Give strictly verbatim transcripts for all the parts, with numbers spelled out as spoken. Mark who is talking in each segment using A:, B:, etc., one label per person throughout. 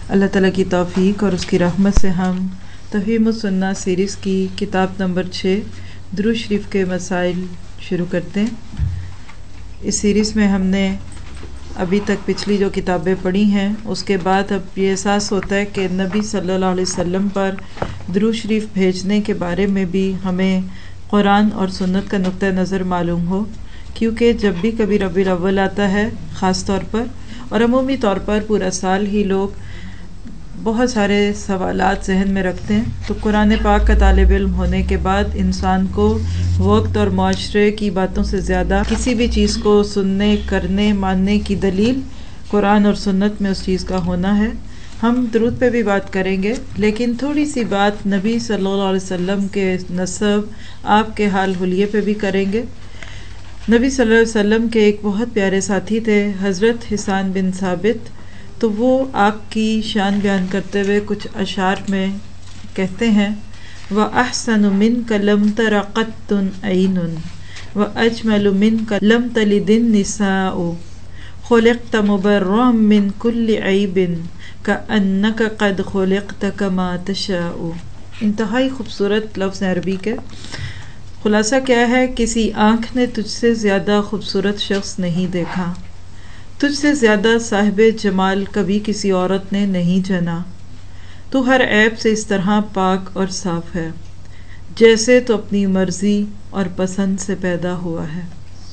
A: اللہ تعالیٰ کی توفیق اور اس کی رحمت سے ہم تفہیم السنہ سیریز کی کتاب نمبر چھ درود شریف کے مسائل شروع کرتے ہیں۔ اس سیریز میں ہم نے ابھی تک پچھلی جو کتابیں پڑھی ہیں اس کے بعد اب یہ احساس ہوتا ہے کہ نبی صلی اللہ علیہ وسلم پر درود شریف بھیجنے کے بارے میں بھی ہمیں قرآن اور سنت کا نقطہ نظر معلوم ہو، کیونکہ جب بھی کبھی ربیع الاول آتا ہے خاص طور پر اور عمومی طور پر پورا سال ہی لوگ بہت سارے سوالات ذہن میں رکھتے ہیں، تو قرآن پاک کا طالب علم ہونے کے بعد انسان کو وقت اور معاشرے کی باتوں سے زیادہ کسی بھی چیز کو سننے، کرنے، ماننے کی دلیل قرآن اور سنت میں اس چیز کا ہونا ہے۔ ہم درود پہ بھی بات کریں گے، لیکن تھوڑی سی بات نبی صلی اللہ علیہ وسلم کے نسب، آپ کے حال حلیے پہ بھی کریں گے۔ نبی صلی اللہ علیہ وسلم کے ایک بہت پیارے ساتھی تھے حضرت حسان بن ثابت، تو وہ آپ کی شان بیان کرتے ہوئے کچھ اشعار میں کہتے ہیں وَأَحْسَنُ مِنْكَ لَمْ تَرَ قَطٌّ عَيْنٌ وَأَجْمَلُ مِنْكَ لَمْ تَلِدِ النِّسَاءُ خُلِقْتَ مُبَرًّا مِنْ كُلِّ عَيْبٍ كَأَنَّكَ قَدْ خُلِقْتَ كَمَا تَشَاءُ۔ انتہائی خوبصورت لفظ عربی کے۔ خلاصہ کیا ہے؟ کسی آنکھ نے تجھ سے زیادہ خوبصورت شخص نہیں دیکھا، تجھ سے زیادہ صاحب جمال کبھی کسی عورت نے نہیں جنا، تو ہر عیب سے اس طرح پاک اور صاف ہے جیسے تو اپنی مرضی اور پسند سے پیدا ہوا ہے۔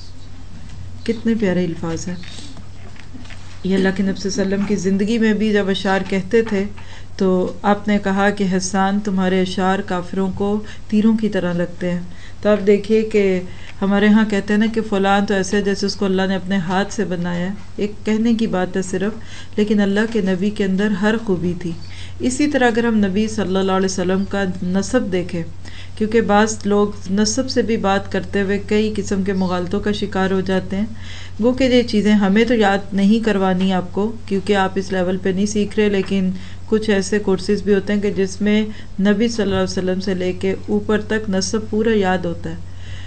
A: کتنے پیارے الفاظ ہیں یہ۔ اللہ کے نبی صلی اللہ علیہ وسلم کی زندگی میں بھی جب اشعار کہتے تھے تو آپ نے کہا کہ حسان تمہارے اشعار کافروں کو تیروں کی طرح لگتے ہیں۔ تو آپ دیکھیے کہ ہمارے ہاں کہتے ہیں نا کہ فلاں تو ایسے جیسے اس کو اللہ نے اپنے ہاتھ سے بنایا ہے، ایک کہنے کی بات ہے صرف، لیکن اللہ کے نبی کے اندر ہر خوبی تھی۔ اسی طرح اگر ہم نبی صلی اللہ علیہ وسلم کا نسب دیکھیں، کیونکہ بعض لوگ نسب سے بھی بات کرتے ہوئے کئی قسم کے مغالطوں کا شکار ہو جاتے ہیں، گو کہ یہ چیزیں ہمیں تو یاد نہیں کروانی آپ کو، کیونکہ آپ اس لیول پہ نہیں سیکھ رہے، لیکن کچھ ایسے کورسز بھی ہوتے ہیں کہ جس میں نبی صلی اللہ علیہ وسلم سے لے کے اوپر تک نسب پورا یاد ہوتا ہے۔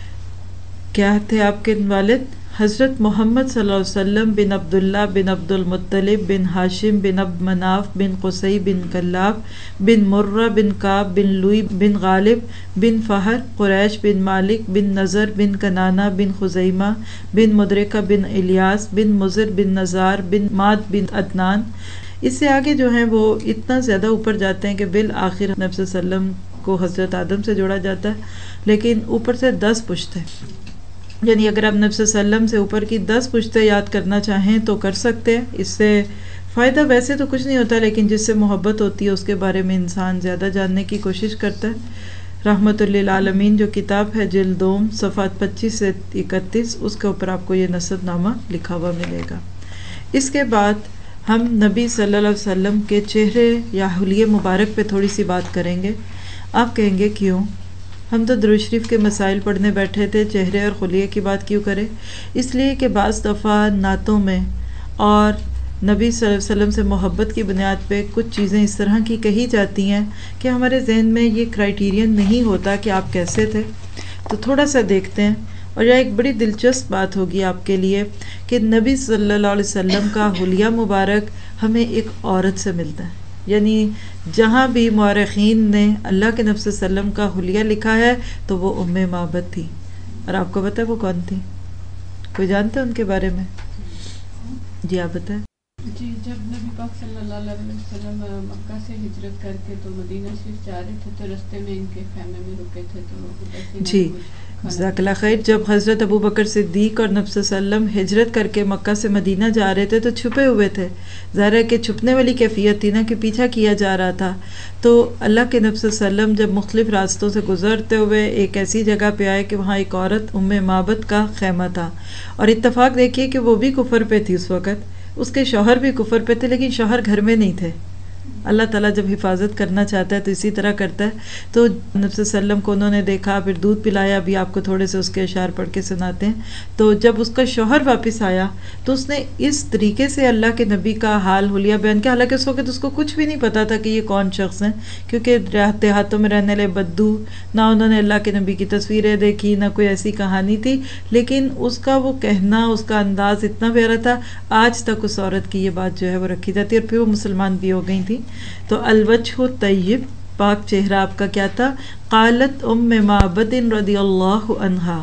A: کیا تھے آپ کے والد؟ حضرت محمد صلی اللہ علیہ وسلم بن عبداللہ بن عبد المطلب بن ہاشم بن عبد مناف بن قصی بن کلاب بن مرہ بن کعب بن لوئی بن غالب بن فہر قریش بن مالک بن نضر بن کنانہ بن خزیمہ بن مدرکہ بن الیاس بن مضر بن نزار بن ماد بن عدنان۔ اس سے آگے جو ہیں وہ اتنا زیادہ اوپر جاتے ہیں کہ بالآخر نبی صلی اللہ علیہ وسلم کو حضرت آدم سے جوڑا جاتا ہے، لیکن اوپر سے دس پشتیں، یعنی اگر آپ نبی صلی اللہ علیہ وسلم سے اوپر کی دس پشتیں یاد کرنا چاہیں تو کر سکتے ہیں۔ اس سے فائدہ ویسے تو کچھ نہیں ہوتا، لیکن جس سے محبت ہوتی ہے اس کے بارے میں انسان زیادہ جاننے کی کوشش کرتا ہے۔ رحمت للعالمین جو کتاب ہے جلد دوم صفحات پچیس سے اکتیس، اس کے اوپر آپ کو یہ نسب نامہ لکھا ہوا ملے گا۔ اس کے بعد ہم نبی صلی اللہ علیہ وسلم کے چہرے یا حلیے مبارک پہ تھوڑی سی بات کریں گے۔ آپ کہیں گے کیوں؟ ہم تو درود شریف کے مسائل پڑھنے بیٹھے تھے، چہرے اور خلیے کی بات کیوں کریں؟ اس لیے کہ بعض دفعہ نعتوں میں اور نبی صلی اللہ علیہ وسلم سے محبت کی بنیاد پہ کچھ چیزیں اس طرح کی کہی جاتی ہیں کہ ہمارے ذہن میں یہ کرائیٹیرین نہیں ہوتا کہ آپ کیسے تھے۔ تو تھوڑا سا دیکھتے ہیں، اور یہ ایک بڑی دلچسپ بات ہوگی آپ کے لیے کہ نبی صلی اللہ علیہ وسلم کا حلیہ مبارک ہمیں ایک عورت سے ملتا ہے، یعنی جہاں بھی مورخین نے اللہ کے نبی صلی اللہ علیہ وسلم کا حلیہ لکھا ہے تو وہ ام معبد تھی۔ اور آپ کو پتہ ہے وہ کون تھی؟ کوئی جانتا ہے ان کے بارے میں؟ جی آپ بتائیں۔
B: جی، جب نبی پاک صلی اللہ علیہ وسلم مکہ سے ہجرت کر کے تو مدینہ شریف جا رہے تھے تو رستے میں ان کے خیمے میں رکے تھے، تو
A: جی جزاک اللہ خیر۔ جب حضرت ابو بکر صدیق اور نبی صلی اللہ علیہ وسلم ہجرت کر کے مکہ سے مدینہ جا رہے تھے تو چھپے ہوئے تھے، ظاہر ہے کہ چھپنے والی کیفیت تھی نا کہ پیچھا کیا جا رہا تھا۔ تو اللہ کے نبی صلی اللہ علیہ وسلم جب مختلف راستوں سے گزرتے ہوئے ایک ایسی جگہ پہ آئے کہ وہاں ایک عورت ام معبد کا خیمہ تھا، اور اتفاق دیکھیے کہ وہ بھی کفر پہ تھی اس وقت، اس کے شوہر بھی کفر پہ تھے، لیکن شوہر گھر میں نہیں تھے، اللہ تعالیٰ جب حفاظت کرنا چاہتا ہے تو اسی طرح کرتا ہے۔ تو نبی صلی اللہ علیہ وسلم کو انہوں نے دیکھا، پھر دودھ پلایا، ابھی آپ کو تھوڑے سے اس کے اشعار پڑھ کے سناتے ہیں۔ تو جب اس کا شوہر واپس آیا تو اس نے اس طریقے سے اللہ کے نبی کا حال حلیہ بیان کیا، حالانکہ اس وقت اس کو کچھ بھی نہیں پتا تھا کہ یہ کون شخص ہیں، کیونکہ دیہاتوں میں رہنے والے بدو، نہ انہوں نے اللہ کے نبی کی تصویریں دیکھی، نہ کوئی ایسی کہانی تھی، لیکن اس کا وہ کہنا، اس کا انداز اتنا پیارا تھا، آج تک اس عورت کی یہ بات جو ہے وہ رکھی جاتی ہے، اور پھر وہ مسلمان بھی ہو گئی تھی۔ تو الوجہ طیب، پاک چہرہ آپ کا کیا تھا؟ قالت ام معبد رضی اللہ عنہا،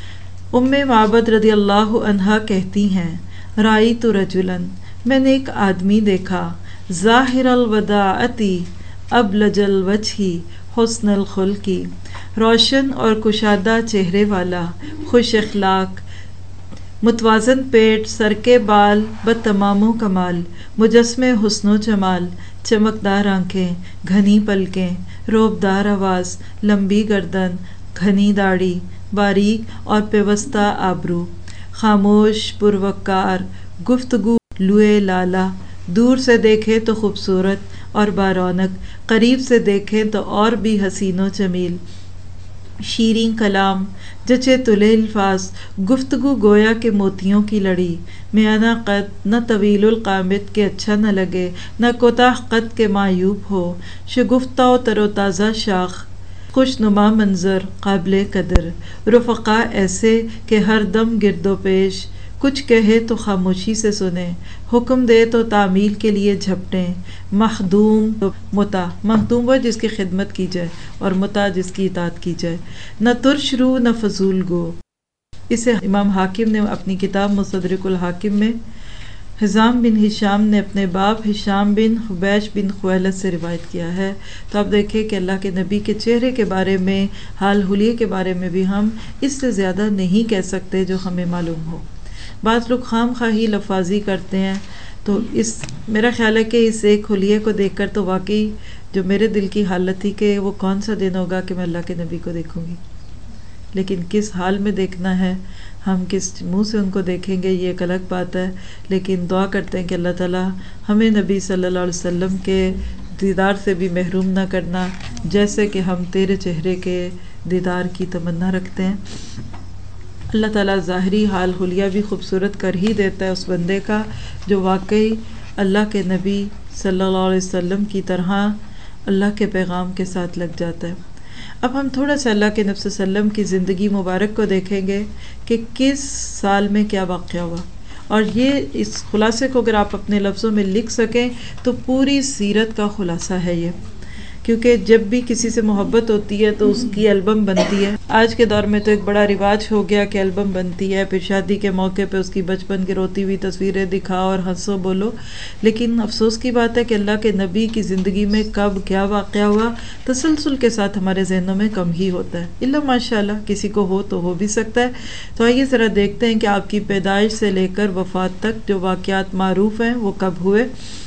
A: ام معبد رضی اللہ عنہا کہتی ہیں، رأیت رجلا، میں نے ایک آدمی دیکھا، ظاہر الوداعتی ابلج الوجہ حسن الخلقی، روشن اور کشادہ چہرے والا، خوش اخلاق، متوازن پیٹ، سر کے بال بتمام و کمال، مجسمے حسن و جمال، چمکدار آنکھیں، گھنی پلکیں، روبدار آواز، لمبی گردن، گھنی داڑھی، باریک اور پیوستہ آبرو، خاموش پروقار، گفتگو لوے لالا، دور سے دیکھے تو خوبصورت اور بارونق، قریب سے دیکھیں تو اور بھی حسین و جمیل، شیریں کلام، جچے تلے الفاظ، گفتگو گویا کے موتیوں کی لڑی، میانہ قد، نہ طویل القامت کے اچھا نہ لگے، نہ کوتاہ قد کے معیوب ہو، شگفتہ و تر و تازہ شاخ، خوش نما منظر، قابل قدر، رفقا ایسے کہ ہر دم گرد و پیش، کچھ کہے تو خاموشی سے سنیں، حکم دے تو تعمیل کے لیے جھپٹیں، مخدوم متا، مخدوم وہ جس کی خدمت کی جائے، اور متا جس کی اطاعت کی جائے، نہ ترش رو نہ فضول گو۔ اسے امام حاکم نے اپنی کتاب مستدرک الحاکم میں، حزام بن ہشام نے اپنے باپ ہشام بن حبیش بن خویلد سے روایت کیا ہے۔ تو آپ دیکھیں کہ اللہ کے نبی کے چہرے کے بارے میں، حال حلیے کے بارے میں بھی ہم اس سے زیادہ نہیں کہہ سکتے جو ہمیں معلوم ہو۔ بعض لوگ خام خواہی لفاظی کرتے ہیں، تو اس میرا خیال ہے کہ اس ایک حلیے کو دیکھ کر تو واقعی جو میرے دل کی حالت تھی کہ وہ کون سا دن ہوگا کہ میں اللہ کے نبی کو دیکھوں گی، لیکن کس حال میں دیکھنا ہے، ہم کس منہ سے ان کو دیکھیں گے، یہ ایک الگ بات ہے۔ لیکن دعا کرتے ہیں کہ اللہ تعالیٰ ہمیں نبی صلی اللہ علیہ وسلم کے دیدار سے بھی محروم نہ کرنا، جیسے کہ ہم تیرے چہرے کے دیدار کی تمنا رکھتے ہیں۔ اللہ تعالیٰ ظاہری حال حلیہ بھی خوبصورت کر ہی دیتا ہے اس بندے کا جو واقعی اللہ کے نبی صلی اللہ علیہ وسلم کی طرح اللہ کے پیغام کے ساتھ لگ جاتا ہے۔ اب ہم تھوڑا سا اللہ کے نبی صلی اللہ علیہ وسلم کی زندگی مبارک کو دیکھیں گے کہ کس سال میں کیا واقعہ ہوا، اور یہ اس خلاصے کو اگر آپ اپنے لفظوں میں لکھ سکیں تو پوری سیرت کا خلاصہ ہے یہ، کیونکہ جب بھی کسی سے محبت ہوتی ہے تو اس کی البم بنتی ہے۔ آج کے دور میں تو ایک بڑا رواج ہو گیا کہ البم بنتی ہے، پھر شادی کے موقع پہ اس کی بچپن کی روتی ہوئی تصویریں دکھاؤ اور ہنسو بولو، لیکن افسوس کی بات ہے کہ اللہ کے نبی کی زندگی میں کب کیا واقعہ ہوا تسلسل کے ساتھ ہمارے ذہنوں میں کم ہی ہوتا ہے، اللہ ماشاء اللہ کسی کو ہو تو ہو بھی سکتا ہے۔ تو آئیے ذرا دیکھتے ہیں کہ آپ کی پیدائش سے لے کر وفات تک جو واقعات معروف ہیں وہ کب ہوئے۔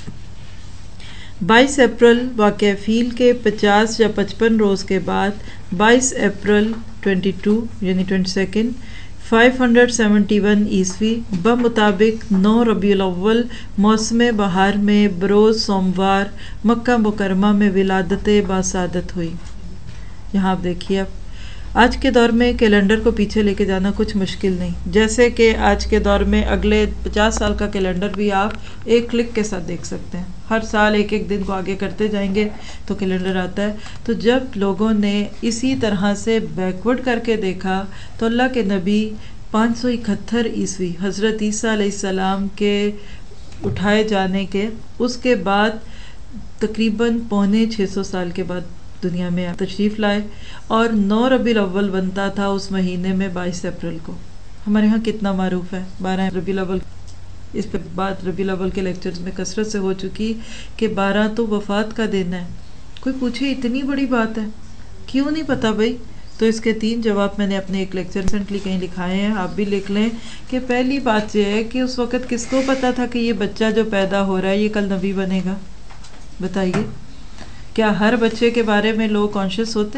A: بائیس اپریل واقعہ فیل کے پچاس یا پچپن روز کے بعد، بائیس اپریل بائیس یعنی بائی سیکنڈ پانچ سو اکہتر عیسوی بمطابق نو ربیع الاول موسم بہار میں بروز سوموار مکہ مکرمہ میں ولادت باسعادت ہوئی۔ یہاں آپ دیکھیے، اب آج کے دور میں کیلنڈر کو پیچھے لے کے جانا کچھ مشکل نہیں، جیسے کہ آج کے دور میں اگلے پچاس سال کا کیلنڈر بھی آپ ایک کلک کے ساتھ دیکھ سکتے ہیں، ہر سال ایک ایک دن کو آگے کرتے جائیں گے تو کیلنڈر آتا ہے۔ تو جب لوگوں نے اسی طرح سے بیکورڈ کر کے دیکھا تو اللہ کے نبی پانچ سو اکہتر عیسوی حضرت عیسیٰ علیہ السلام کے اٹھائے جانے کے اس کے بعد تقریباً پونے چھ سو سال کے بعد دنیا میں تشریف لائے، اور نو ربیع الاول بنتا تھا اس مہینے میں بائیس اپریل کو۔ ہمارے ہاں کتنا معروف ہے بارہ ربیع الاول، اس پہ بعد ربیع الاول کے لیکچرز میں کثرت سے ہو چکی کہ بارہ تو وفات کا دن ہے۔ کوئی پوچھے اتنی بڑی بات ہے کیوں نہیں پتا بھائی؟ تو اس کے تین جواب میں نے اپنے ایک لیکچر ریسنٹلی کہیں لکھائے ہیں، آپ بھی لکھ لیں کہ پہلی بات یہ ہے کہ اس وقت کس کو پتا تھا کہ یہ بچہ جو پیدا ہو رہا ہے یہ کل نبی بنے گا؟ بتائیے، کیا ہر بچے کے بارے میں لوگ کانشیس ہوتے؟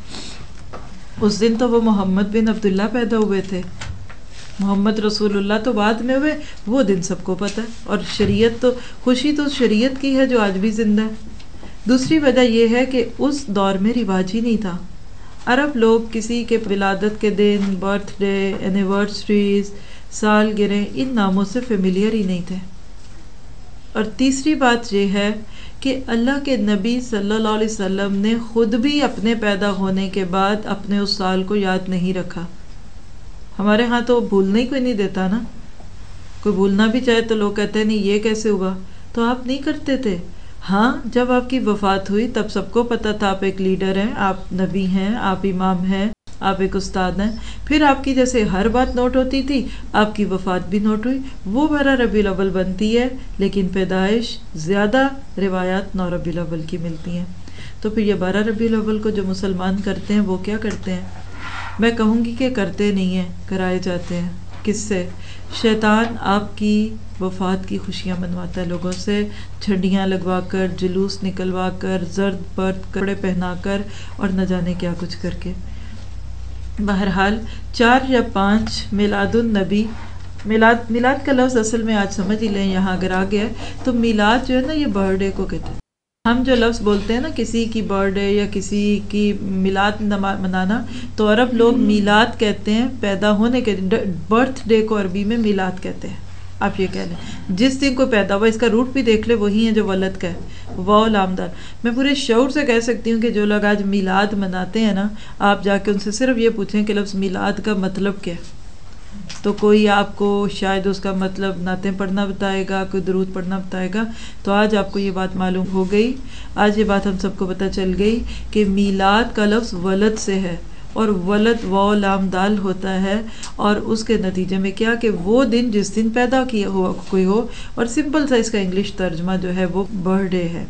A: اس دن تو وہ محمد بن عبداللہ پیدا ہوئے تھے، محمد رسول اللہ تو بعد میں ہوئے، وہ دن سب کو پتہ ہے، اور شریعت تو خوشی تو شریعت کی ہے جو آج بھی زندہ ہے۔ دوسری وجہ یہ ہے کہ اس دور میں رواج ہی نہیں تھا. عرب لوگ کسی کے ولادت کے دن، برتھ ڈے، اینیورسریز، سال گرہ ان ناموں سے فیملیئر ہی نہیں تھے. اور تیسری بات یہ ہے کہ اللہ کے نبی صلی اللہ علیہ وسلم نے خود بھی اپنے پیدا ہونے کے بعد اپنے اس سال کو یاد نہیں رکھا. ہمارے ہاں تو بھولنے ہی کوئی نہیں دیتا نا. کوئی بھولنا بھی چاہے تو لوگ کہتے ہیں نہیں یہ کیسے ہوا، تو آپ نہیں کرتے تھے. ہاں جب آپ کی وفات ہوئی تب سب کو پتہ تھا آپ ایک لیڈر ہیں، آپ نبی ہیں، آپ امام ہیں، آپ ایک استاد ہیں. پھر آپ کی جیسے ہر بات نوٹ ہوتی تھی، آپ کی وفات بھی نوٹ ہوئی. وہ بارہ ربیع الاول بنتی ہے لیکن پیدائش زیادہ روایات نو ربیع الاول کی ملتی ہیں. تو پھر یہ بارہ ربیع الاول کو جو مسلمان کرتے ہیں وہ کیا کرتے ہیں؟ میں کہوں گی کہ کرتے نہیں ہیں، کرائے جاتے ہیں. کس سے؟ شیطان آپ کی وفات کی خوشیاں منواتا ہے لوگوں سے، چھڑیاں لگوا کر، جلوس نکلوا کر، زرد برد کپڑے پہنا کر اور نہ جانے کیا کچھ کر کے. بہرحال چار یا پانچ میلاد النبی، میلاد میلاد کا لفظ اصل میں آج سمجھ ہی لیں یہاں اگر آ گیا تو میلاد جو ہے نا یہ برتھ ڈے کو کہتے ہیں. ہم جو لفظ بولتے ہیں نا کسی کی برتھ ڈے یا کسی کی میلاد منانا، تو عرب لوگ میلاد کہتے ہیں پیدا ہونے کے دن. برتھ ڈے کو عربی میں میلاد کہتے ہیں. آپ یہ کہہ لیں جس دن کو پیدا ہوا، اس کا روٹ بھی دیکھ لے وہی ہے جو ولد کا ہے، واو لام دال. میں پورے شعور سے کہہ سکتی ہوں کہ جو لوگ آج میلاد مناتے ہیں نا، آپ جا کے ان سے صرف یہ پوچھیں کہ لفظ میلاد کا مطلب کیا ہے، تو کوئی آپ کو شاید اس کا مطلب نعتیں پڑھنا بتائے گا، کوئی درود پڑھنا بتائے گا. تو آج آپ کو یہ بات معلوم ہو گئی، آج یہ بات ہم سب کو پتہ چل گئی کہ میلاد کا لفظ ولد سے ہے، اور ولد واو لام دال ہوتا ہے. اور اس کے نتیجے میں کیا کہ وہ دن جس دن پیدا کیا ہوا کوئی ہو، اور سمپل سا اس کا انگلش ترجمہ جو ہے وہ برتھ ڈے ہے.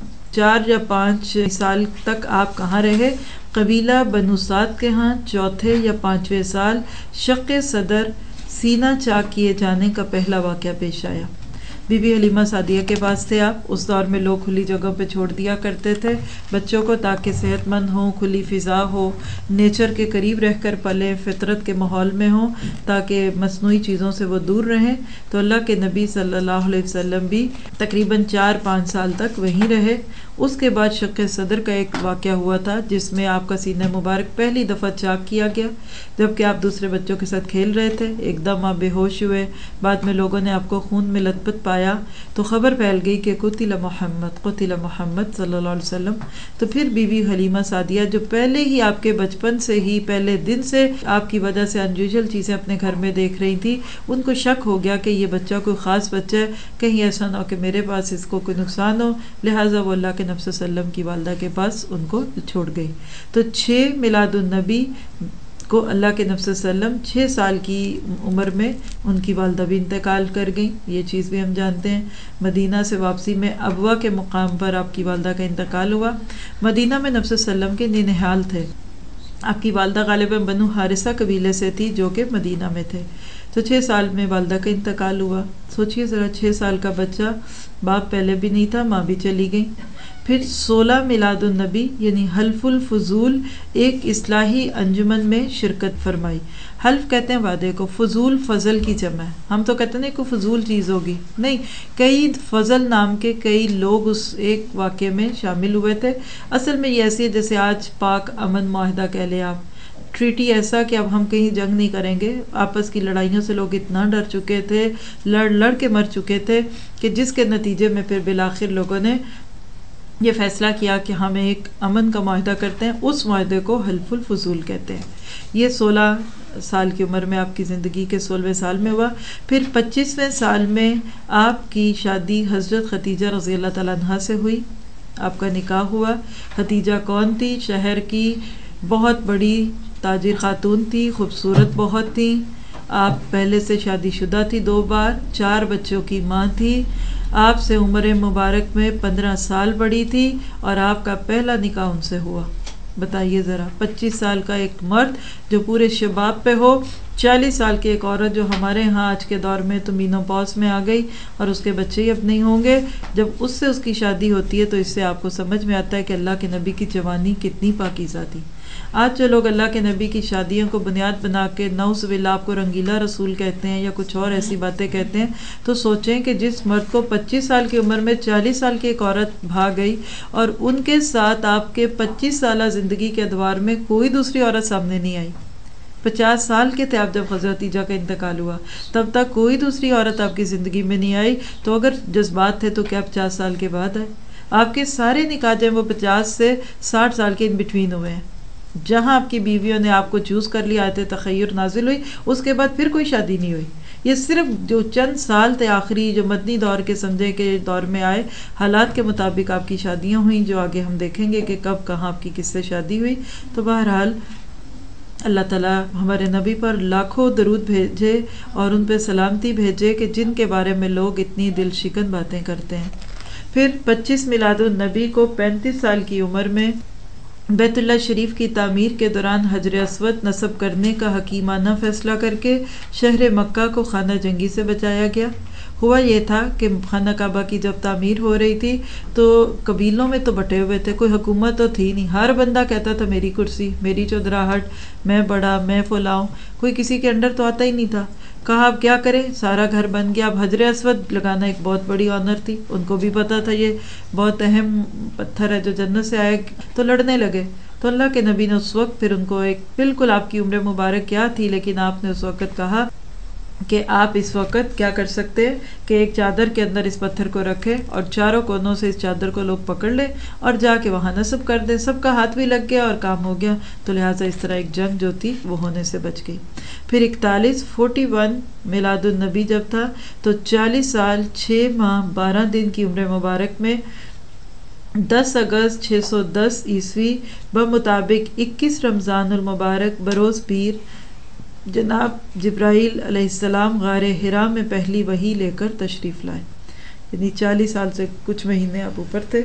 A: چار یا پانچ سال تک آپ کہاں رہے؟ قبیلہ بنو سعد کے ہاں. چوتھے یا پانچویں سال شق صدر، سینہ چاک کیے جانے کا پہلا واقعہ پیش آیا. بی بی حلیمہ سعدیہ کے پاس تھے آپ. اس دور میں لوگ کھلی جگہوں پہ چھوڑ دیا کرتے تھے بچوں کو تاکہ صحت مند ہوں، کھلی فضا ہو، نیچر کے قریب رہ کر پلیں، فطرت کے ماحول میں ہوں تاکہ مصنوعی چیزوں سے وہ دور رہیں. تو اللہ کے نبی صلی اللہ علیہ وسلم بھی تقریباً چار پانچ سال تک وہیں رہے. اس کے بعد شق صدر کا ایک واقعہ ہوا تھا جس میں آپ کا سینہ مبارک پہلی دفعہ چاک کیا گیا جبکہ آپ دوسرے بچوں کے ساتھ کھیل رہے تھے. ایک دم آپ بے ہوش ہوئے. بعد میں لوگوں نے آپ کو خون میں لت پت پایا تو خبر پھیل گئی کہ قتل محمد قتل محمد صلی اللہ علیہ وسلم. تو پھر بی بی حلیمہ سعدیہ جو پہلے ہی آپ کے بچپن سے ہی پہلے دن سے آپ کی وجہ سے انیوژل چیزیں اپنے گھر میں دیکھ رہی تھی، ان کو شک ہو گیا کہ یہ بچہ کوئی خاص بچہ ہے، کہیں ایسا نہ ہو کہ میرے پاس اس کو کوئی نقصان ہو. لہٰذا وہ اللہ کے نبی صلی اللہ علیہ وسلم کی والدہ کے پاس ان کو چھوڑ گئی. تو چھ میلاد النبی کو اللہ کے نبی صلی اللہ علیہ وسلم چھ سال کی عمر میں ان کی والدہ بھی انتقال کر گئیں. یہ چیز بھی ہم جانتے ہیں. مدینہ سے واپسی میں ابوا کے مقام پر آپ کی والدہ کا انتقال ہوا. مدینہ میں نبی صلی اللہ علیہ وسلم کے ننہال تھے. آپ کی والدہ غالباً بنو حارثہ قبیلے سے تھی جو کہ مدینہ میں تھے. تو چھ سال میں والدہ کا انتقال ہوا. سوچئے ذرا، چھ سال کا بچہ، باپ پہلے بھی نہیں تھا، ماں بھی چلی گئی. پھر سولہ میلاد النبی یعنی حلف الفضول ایک اصلاحی انجمن میں شرکت فرمائی. حلف کہتے ہیں وعدے کو، فضول فضل کی جمع ہے. ہم تو کہتے ہیں کوئی فضول چیز ہوگی، نہیں، کئی فضل نام کے کئی لوگ اس ایک واقعے میں شامل ہوئے تھے. اصل میں یہ ایسی ہے جیسے آج پاک امن معاہدہ کہہ لیں آپ، ٹریٹی ایسا کہ اب ہم کہیں جنگ نہیں کریں گے. آپس کی لڑائیوں سے لوگ اتنا ڈر چکے تھے، لڑ لڑ کے مر چکے تھے کہ جس کے نتیجے میں پھر بالآخر لوگوں نے یہ فیصلہ کیا کہ ہم ایک امن کا معاہدہ کرتے ہیں. اس معاہدے کو حلف الفضول کہتے ہیں. یہ سولہ سال کی عمر میں آپ کی زندگی کے سولہویں سال میں ہوا. پھر پچیسویں سال میں آپ کی شادی حضرت خدیجہ رضی اللہ تعالیٰ عنہا سے ہوئی. آپ کا نکاح ہوا. خدیجہ کون تھی؟ شہر کی بہت بڑی تاجر خاتون تھی، خوبصورت بہت تھی. آپ پہلے سے شادی شدہ تھی دو بار، چار بچوں کی ماں تھی. آپ سے عمر مبارک میں پندرہ سال بڑی تھی اور آپ کا پہلا نکاح ان سے ہوا. بتائیے ذرا، پچیس سال کا ایک مرد جو پورے شباب پہ ہو، چالیس سال کی ایک عورت جو ہمارے ہاں آج کے دور میں تو مینوپاز میں آ گئی اور اس کے بچے ہی اب نہیں ہوں گے، جب اس سے اس کی شادی ہوتی ہے تو اس سے آپ کو سمجھ میں آتا ہے کہ اللہ کے نبی کی جوانی کتنی پاکیزہ تھی. آج جو لوگ اللہ کے نبی کی شادیوں کو بنیاد بنا کے نعوذ باللہ آپ کو رنگیلا رسول کہتے ہیں یا کچھ اور ایسی باتیں کہتے ہیں، تو سوچیں کہ جس مرد کو پچیس سال کی عمر میں چالیس سال کی ایک عورت بھاگ گئی اور ان کے ساتھ آپ کے پچیس سالہ زندگی کے ادوار میں کوئی دوسری عورت سامنے نہیں آئی. پچاس سال کے تھے آپ جب غزوہ تیجا کا انتقال ہوا، تب تک کوئی دوسری عورت آپ کی زندگی میں نہیں آئی. تو اگر جذبات تھے تو کیا پچاس سال کے بعد آئے؟ آپ کے سارے نکاح جو ہیں وہ پچاس سے ساٹھ سال کے ان بٹوین ہوئے ہیں. جہاں آپ کی بیویوں نے آپ کو چوز کر لیا، آیت تخیر نازل ہوئی، اس کے بعد پھر کوئی شادی نہیں ہوئی. یہ صرف جو چند سال تھے آخری جو مدنی دور کے سمجھے کے دور میں آئے، حالات کے مطابق آپ کی شادیاں ہوئیں، جو آگے ہم دیکھیں گے کہ کب کہاں آپ کی کس سے شادی ہوئی. تو بہرحال اللہ تعالیٰ ہمارے نبی پر لاکھوں درود بھیجے اور ان پہ سلامتی بھیجے کہ جن کے بارے میں لوگ اتنی دل شکن باتیں کرتے ہیں. پھر پچیس میلاد النبی کو پینتیس سال کی عمر میں بیت اللہ شریف کی تعمیر کے دوران حجر اسود نصب کرنے کا حکیمانہ فیصلہ کر کے شہر مکہ کو خانہ جنگی سے بچایا گیا. ہوا یہ تھا کہ خانہ کعبہ کی جب تعمیر ہو رہی تھی تو قبیلوں میں تو بٹے ہوئے تھے، کوئی حکومت تو تھی نہیں. ہر بندہ کہتا تھا میری کرسی، میری چودراہٹ، میں بڑا، میں فلاں، کوئی کسی کے انڈر تو آتا ہی نہیں تھا. کہا اب کیا کریں، سارا گھر بن گیا. اب حجر اسود لگانا ایک بہت بڑی آنر تھی، ان کو بھی پتا تھا یہ بہت اہم پتھر ہے جو جنت سے آئے، تو لڑنے لگے. تو اللہ کے نبی نے اس وقت پھر ان کو ایک بالکل آپ کی عمر مبارک کیا تھی، لیکن آپ نے اس وقت کہا کہ آپ اس وقت کیا کر سکتے ہیں کہ ایک چادر کے اندر اس پتھر کو رکھے اور چاروں کونوں سے اس چادر کو لوگ پکڑ لیں اور جا کے وہاں نصب کر دیں. سب کا ہاتھ بھی لگ گیا اور کام ہو گیا. تو لہٰذا اس طرح ایک جنگ جو تھی وہ ہونے سے بچ گئی. پھر اکتالیس فورٹی ون میلاد النبی جب تھا تو چالیس سال چھ ماہ بارہ دن کی عمر مبارک میں دس اگست چھ سو دس عیسوی بمطابق اکیس رمضان المبارک بروز پیر جناب جبرائیل علیہ السلام غار حرا میں پہلی وحی لے کر تشریف لائے. یعنی چالیس سال سے کچھ مہینے اب اوپر تھے،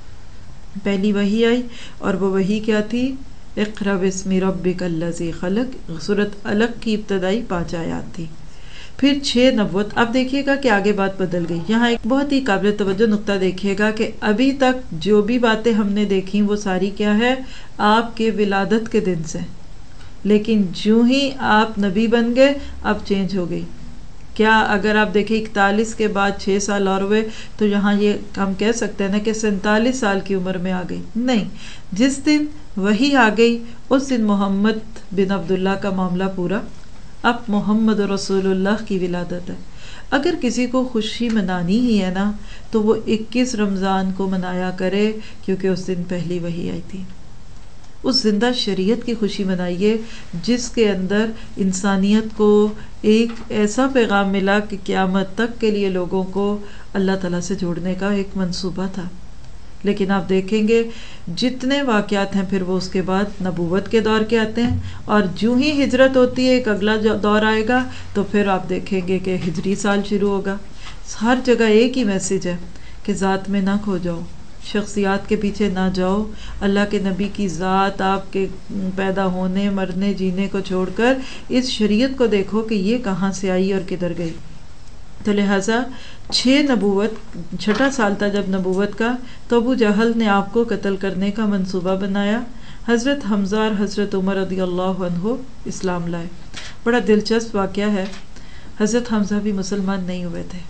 A: پہلی وحی آئی اور وہ وحی کیا تھی؟ اقرأ باسم ربک الذی خلق. سورۃ علق کی ابتدائی پانچ آیات تھی. پھر چھ نبوت. اب دیکھیے گا کہ آگے بات بدل گئی. یہاں ایک بہت ہی قابل توجہ نقطہ دیکھیے گا کہ ابھی تک جو بھی باتیں ہم نے دیکھی وہ ساری کیا ہے؟ آپ کے ولادت کے دن سے. لیکن جو ہی آپ نبی بن گئے اب چینج ہو گئی. کیا اگر آپ دیکھیں اکتالیس کے بعد چھ سال اور ہوئے تو یہاں یہ ہم کہہ سکتے ہیں نا کہ سینتالیس سال کی عمر میں آ گئی؟ نہیں، جس دن وحی آ گئی اس دن محمد بن عبداللہ کا معاملہ پورا. اب محمد رسول اللہ کی ولادت ہے. اگر کسی کو خوشی منانی ہی ہے نا تو وہ اکیس رمضان کو منایا کرے، کیونکہ اس دن پہلی وحی آئی تھی. اس زندہ شریعت کی خوشی منائیے جس کے اندر انسانیت کو ایک ایسا پیغام ملا کہ قیامت تک کے لیے لوگوں کو اللہ تعالیٰ سے جوڑنے کا ایک منصوبہ تھا. لیکن آپ دیکھیں گے جتنے واقعات ہیں پھر وہ اس کے بعد نبوت کے دور کے آتے ہیں، اور جو ہی ہجرت ہوتی ہے ایک اگلا دور آئے گا تو پھر آپ دیکھیں گے کہ ہجری سال شروع ہوگا. ہر جگہ ایک ہی میسیج ہے کہ ذات میں نہ کھو جاؤ، شخصیات کے پیچھے نہ جاؤ، اللہ کے نبی کی ذات آپ کے پیدا ہونے مرنے جینے کو چھوڑ کر اس شریعت کو دیکھو کہ یہ کہاں سے آئی اور کدھر گئی. تو لہٰذا چھ نبوت چھٹا سال تھا جب نبوت کا، تو ابو جہل نے آپ کو قتل کرنے کا منصوبہ بنایا. حضرت حمزہ اور حضرت عمر رضی اللہ عنہ اسلام لائے. بڑا دلچسپ واقعہ ہے. حضرت حمزہ بھی مسلمان نہیں ہوئے تھے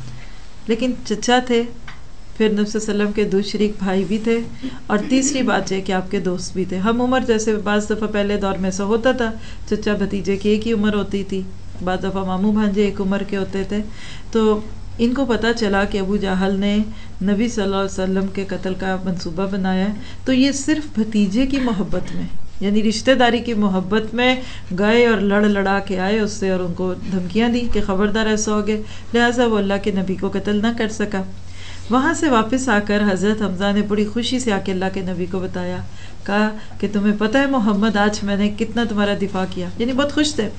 A: لیکن چچا تھے، پھر نبی صلی اللہ علیہ وسلم کے دو شریک بھائی بھی تھے، اور تیسری بات یہ کہ آپ کے دوست بھی تھے. ہم عمر جیسے بعض دفعہ پہلے دور میں ایسا ہوتا تھا چچا بھتیجے کی ایک ہی عمر ہوتی تھی، بعض دفعہ ماموں بھانجے ایک عمر کے ہوتے تھے. تو ان کو پتہ چلا کہ ابو جہل نے نبی صلی اللہ علیہ وسلم کے قتل کا منصوبہ بنایا ہے. تو یہ صرف بھتیجے کی محبت میں، یعنی رشتہ داری کی محبت میں گئے اور لڑ لڑا کے آئے اس سے اور ان کو دھمکیاں دی کہ خبردار ایسا ہو گئے. لہٰذا وہ اللہ کے نبی کو قتل نہ کر سکا. وہاں سے واپس آ کر حضرت حمزہ نے بڑی خوشی سے آ کے اللہ کے نبی کو بتایا، کہا کہ تمہیں پتہ ہے محمد آج میں نے کتنا تمہارا دفاع کیا، یعنی بہت خوش تھے.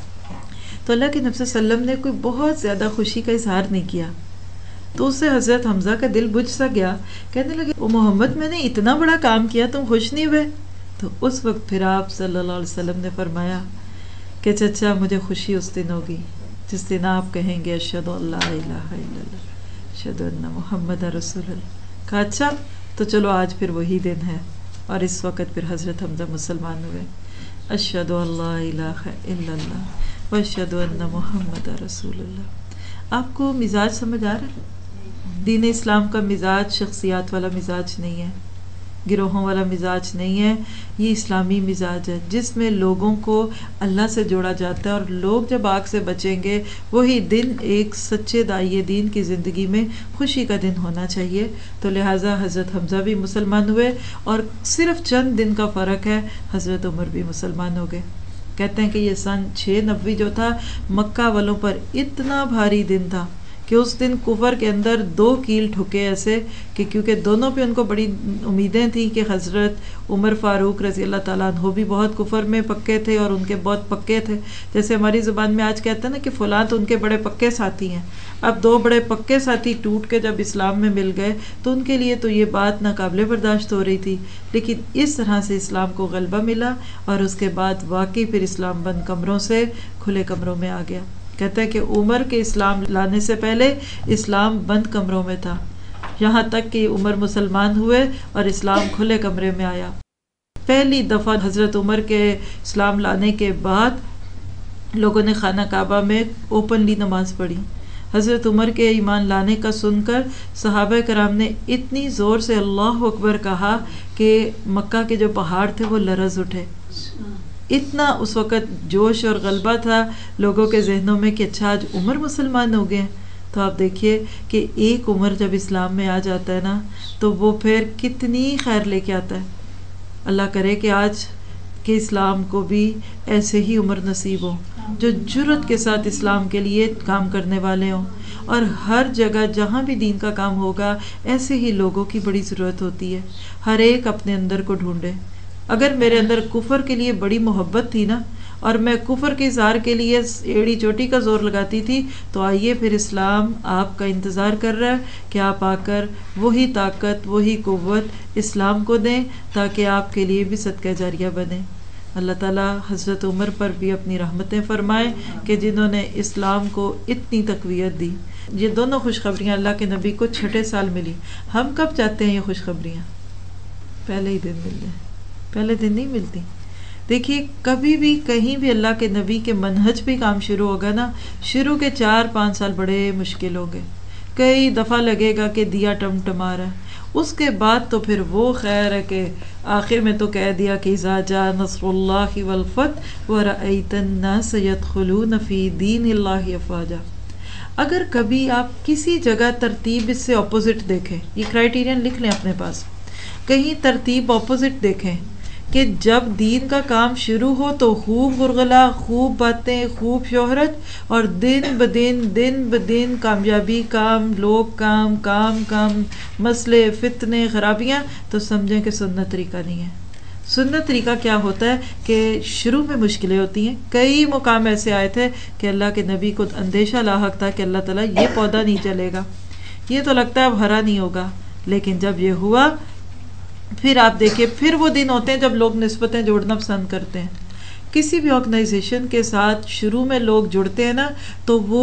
A: تو اللہ کے نبی صلی اللہ علیہ وسلم نے کوئی بہت زیادہ خوشی کا اظہار نہیں کیا. تو اس سے حضرت حمزہ کا دل بجھ سا گیا، کہنے لگے او محمد میں نے اتنا بڑا کام کیا تم خوش نہیں ہوئے؟ تو اس وقت پھر آپ صلی اللہ علیہ وسلم نے فرمایا کہ چچا مجھے خوشی اس دن ہوگی جس دن آپ کہیں گے اشہد ان لا الہ الا اللہ اشہد ان محمد رسول اللہ. کہا اچھا تو چلو آج پھر وہی دن ہے اور اس وقت پھر حضرت حمزہ مسلمان ہوئے. اشہد ان لا الہ الا اللہ واشہد ان محمد رسول اللہ. آپ کو مزاج سمجھ آ رہا ہے؟ دین اسلام کا مزاج شخصیات والا مزاج نہیں ہے، گروہوں والا مزاج نہیں ہے، یہ اسلامی مزاج ہے جس میں لوگوں کو اللہ سے جوڑا جاتا ہے، اور لوگ جب آگ سے بچیں گے وہی دن ایک سچے داعی دین کی زندگی میں خوشی کا دن ہونا چاہیے. تو لہٰذا حضرت حمزہ بھی مسلمان ہوئے، اور صرف چند دن کا فرق ہے، حضرت عمر بھی مسلمان ہو گئے. کہتے ہیں کہ یہ سن چھ نبوی جو تھا مکہ والوں پر اتنا بھاری دن تھا کہ اس دن کفر کے اندر دو کیل ٹھکے ایسے کہ کیونکہ دونوں پہ ان کو بڑی امیدیں تھیں کہ حضرت عمر فاروق رضی اللہ تعالیٰ عنہ بھی بہت کفر میں پکے تھے اور ان کے بہت پکے تھے. جیسے ہماری زبان میں آج کہتے ہیں نا کہ فلاں تو ان کے بڑے پکے ساتھی ہیں. اب دو بڑے پکے ساتھی ٹوٹ کے جب اسلام میں مل گئے تو ان کے لیے تو یہ بات ناقابل برداشت ہو رہی تھی، لیکن اس طرح سے اسلام کو غلبہ ملا اور اس کے بعد واقعی پھر اسلام بند کمروں سے کھلے کمروں میں آ گیا. کہتا ہے کہ عمر کے اسلام لانے سے پہلے اسلام بند کمروں میں تھا، یہاں تک کہ عمر مسلمان ہوئے اور اسلام کھلے کمرے میں آیا. پہلی دفعہ حضرت عمر کے اسلام لانے کے بعد لوگوں نے خانہ کعبہ میں اوپنلی نماز پڑھی. حضرت عمر کے ایمان لانے کا سن کر صحابہ کرام نے اتنی زور سے اللہ اکبر کہا کہ مکہ کے جو پہاڑ تھے وہ لرز اٹھے. اتنا اس وقت جوش اور غلبہ تھا لوگوں کے ذہنوں میں کہ اچھا آج عمر مسلمان ہو گئے. تو آپ دیکھیے کہ ایک عمر جب اسلام میں آ جاتا ہے نا تو وہ پھر کتنی خیر لے کے آتا ہے. اللہ کرے کہ آج کے اسلام کو بھی ایسے ہی عمر نصیب ہو جو جرأت کے ساتھ اسلام کے لیے کام کرنے والے ہوں، اور ہر جگہ جہاں بھی دین کا کام ہوگا ایسے ہی لوگوں کی بڑی ضرورت ہوتی ہے. ہر ایک اپنے اندر کو ڈھونڈے. اگر میرے اندر کفر کے لیے بڑی محبت تھی نا اور میں کفر کے اظہار کے لیے ایڑی چوٹی کا زور لگاتی تھی تو آئیے پھر اسلام آپ کا انتظار کر رہا ہے کہ آپ آ کر وہی طاقت وہی قوت اسلام کو دیں تاکہ آپ کے لیے بھی صدقہ جاریہ بنے. اللہ تعالیٰ حضرت عمر پر بھی اپنی رحمتیں فرمائے کہ جنہوں نے اسلام کو اتنی تقویت دی. یہ دونوں خوشخبریاں اللہ کے نبی کو چھٹے سال ملی. ہم کب چاہتے ہیں یہ خوشخبریاں؟ پہلے ہی دن مل جائیں، پہلے دن نہیں ملتی. دیکھیے کبھی بھی کہیں بھی اللہ کے نبی کے منہج پہ کام شروع ہوگا نا، شروع کے چار پانچ سال بڑے مشکل ہوں گے، کئی دفعہ لگے گا کہ دیا ٹم ٹما رہا ہے. اس کے بعد تو پھر وہ خیر ہے کہ آخر میں تو کہہ دیا کہ اذا جاء نصر اللہ والفتح ورأیت الناس يدخلون فی دین اللہ افواجا. اگر کبھی آپ کسی جگہ ترتیب اس سے اپوزٹ دیکھیں، یہ کرائیٹیرین لکھ لیں اپنے پاس، کہیں ترتیب اپوزٹ دیکھیں کہ جب دین کا کام شروع ہو تو خوب غرغلہ، خوب باتیں، خوب شہرت، اور دن بدن دن بدن کامیابی، کام لوگ کام کام کام مسئلے فتنے خرابیاں، تو سمجھیں کہ سنت طریقہ نہیں ہے. سنت طریقہ کیا ہوتا ہے کہ شروع میں مشکلیں ہوتی ہیں. کئی مقام ایسے آئے تھے کہ اللہ کے نبی کو اندیشہ لاحق تھا کہ اللہ تعالیٰ یہ پودا نہیں چلے گا، یہ تو لگتا ہے اب ہرا نہیں ہوگا. لیکن جب یہ ہوا پھر آپ دیکھیں پھر وہ دن ہوتے ہیں جب لوگ نسبتیں جوڑنا پسند کرتے ہیں. کسی بھی آرگنائزیشن کے ساتھ شروع میں لوگ جڑتے ہیں نا تو وہ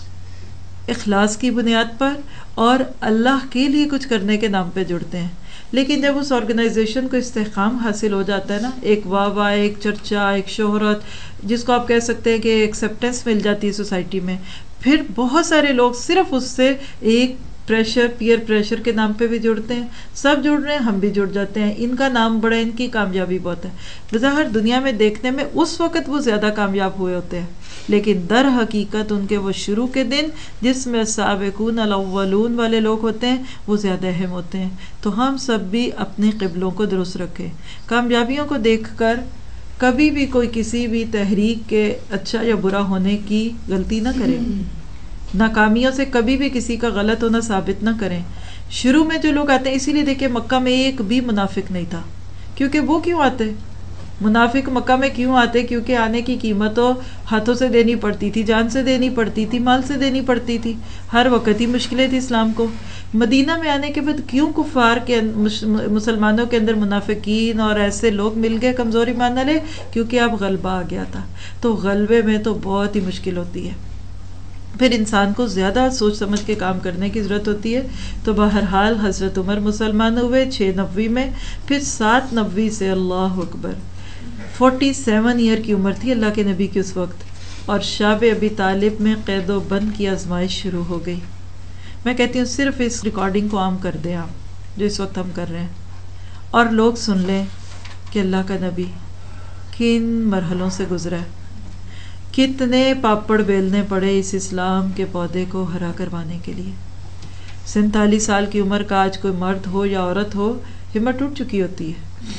A: اخلاص کی بنیاد پر اور اللہ کے لیے کچھ کرنے کے نام پہ جڑتے ہیں. لیکن جب اس آرگنائزیشن کو استحکام حاصل ہو جاتا ہے نا، ایک واہ واہ، ایک چرچا، ایک شہرت، جس کو آپ کہہ سکتے ہیں کہ ایکسیپٹنس مل جاتی ہے سوسائٹی میں، پھر بہت سارے لوگ صرف اس سے ایک پریشر، پیئر پریشر کے نام پہ بھی جڑتے ہیں. سب جڑ رہے ہیں، ہم بھی جڑ جاتے ہیں، ان کا نام بڑا، ان کی کامیابی بہت ہے. بظاہر دنیا میں دیکھنے میں اس وقت وہ زیادہ کامیاب ہوئے ہوتے ہیں، لیکن در حقیقت ان کے وہ شروع کے دن جس میں سابقون الاولون والے لوگ ہوتے ہیں وہ زیادہ اہم ہوتے ہیں. تو ہم سب بھی اپنے قبلوں کو درست رکھیں. کامیابیوں کو دیکھ کر کبھی بھی کوئی کسی بھی تحریک کے اچھا یا برا ہونے کی غلطی نہ کرے. ناکامیوں سے کبھی بھی کسی کا غلط ہونا ثابت نہ کریں. شروع میں جو لوگ آتے ہیں، اسی لیے دیکھیں مکہ میں ایک بھی منافق نہیں تھا. کیونکہ وہ کیوں آتے؟ منافق مکہ میں کیوں آتے؟ کیونکہ آنے کی قیمت تو ہاتھوں سے دینی پڑتی تھی، جان سے دینی پڑتی تھی، مال سے دینی پڑتی تھی، ہر وقت ہی مشکلیں تھی اسلام کو. مدینہ میں آنے کے بعد کیوں کفار کے مسلمانوں کے اندر منافقین اور ایسے لوگ مل گئے کمزور ایمان والے؟ کیونکہ اب غلبہ آ گیا تھا. تو غلبے میں تو بہت ہی مشکل ہوتی ہے. پھر انسان کو زیادہ سوچ سمجھ کے کام کرنے کی ضرورت ہوتی ہے. تو بہرحال حضرت عمر مسلمان ہوئے چھ نبوی میں، پھر سات نبوی سے اللہ اکبر فورٹی سیون ایئر کی عمر تھی اللہ کے نبی کی اس وقت، اور شاب ابی طالب میں قید و بند کی آزمائش شروع ہو گئی. میں کہتی ہوں صرف اس ریکارڈنگ کو عام کر دیں آپ جو اس وقت ہم کر رہے ہیں، اور لوگ سن لیں کہ اللہ کا نبی کن مرحلوں سے گزرا ہے، کتنے پاپڑ بیلنے پڑے اس اسلام کے پودے کو ہرا کروانے کے لیے. سینتالیس سال کی عمر کا آج کوئی مرد ہو یا عورت ہو ہمت ٹوٹ چکی ہوتی